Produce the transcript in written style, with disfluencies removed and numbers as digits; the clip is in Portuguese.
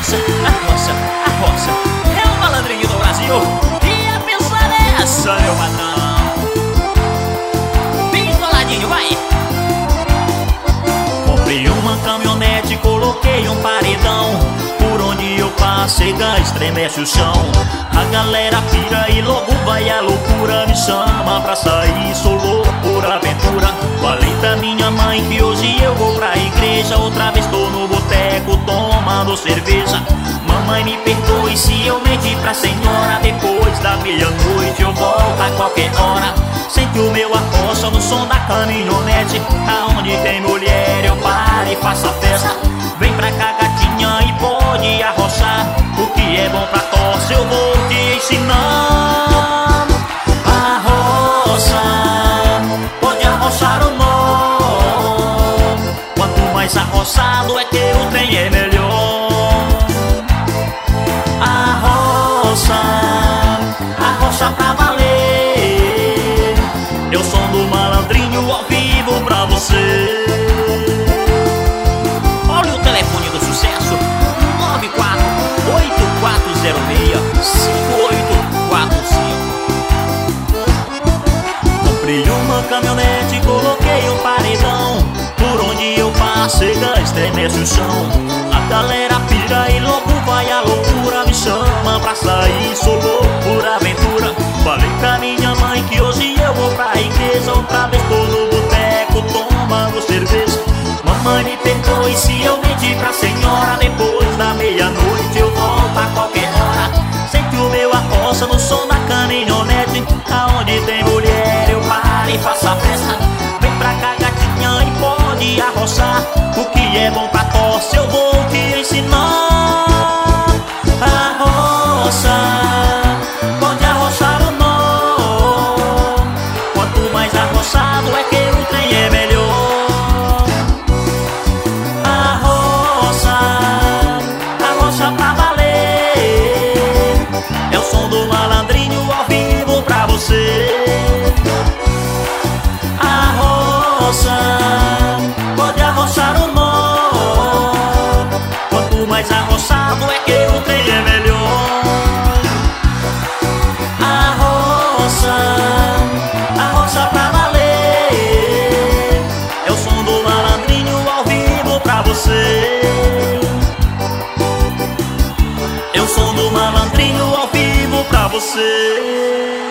a roça é o malandrinho do Brasil. E a pensar nessa, meu patrão. Bem coladinho, vai. Comprei uma caminhonete, coloquei um paredão. Por onde eu passei, estremece o chão. A galera pira e logo vai a loucura. Me chama pra sair, sou louco por aventura. Falei pra minha mãe que hoje eu vou pra igreja. Outra vez tô no boteco tomando cerveja. Mamãe, me perdoe se eu menti pra senhora. Depois da meia-noite eu volto a qualquer hora. Sente o meu arrocha no som da caminhonete. Aonde tem mulher eu paro e faço a festa. Vem pra cá, gatinha, e pode arrochar. O que é bom pra tosse eu vou te ensinar. Arrocha, pode arrochar ou não. Quanto mais arrochado é que o trem é melhor. Arrocha, arrocha pra valer. Eu sou do malandrinho ao vivo pra você. Olha o telefone do sucesso: 94-86-5845. Comprei uma caminhonete, coloquei um paredão. Por onde eu passei, estremece o chão. A galera pira e logo vai a loucura. Me chama pra sair, sou louco por aventura. Falei pra minha mãe que hoje eu vou pra igreja. Outra vez tô no boteco tomando cerveja. Mamãe, me perdoe se eu menti pra senhora. Depois da meia-noite eu volto a qualquer hora. Sente o meu arrocha no som da caminhonete. Aonde tem mulher eu paro e faço a festa. Vem pra cá, gatinha, e pode arrochar. O que é bom pra tosse eu vou te ensinar. Arrocha, pode arrochar ou não. Quanto mais arrochado é que o trem é melhor. Arrocha, arrocha pra valer. É o som do malandrinho ao vivo pra você. Arrocha, pode arrochar ou não. Quanto mais arrochado é que o trem é melhor. Arrocha, arrocha pra valer. É o som do malandrinho ao vivo pra você. É o som do malandrinho ao vivo pra você.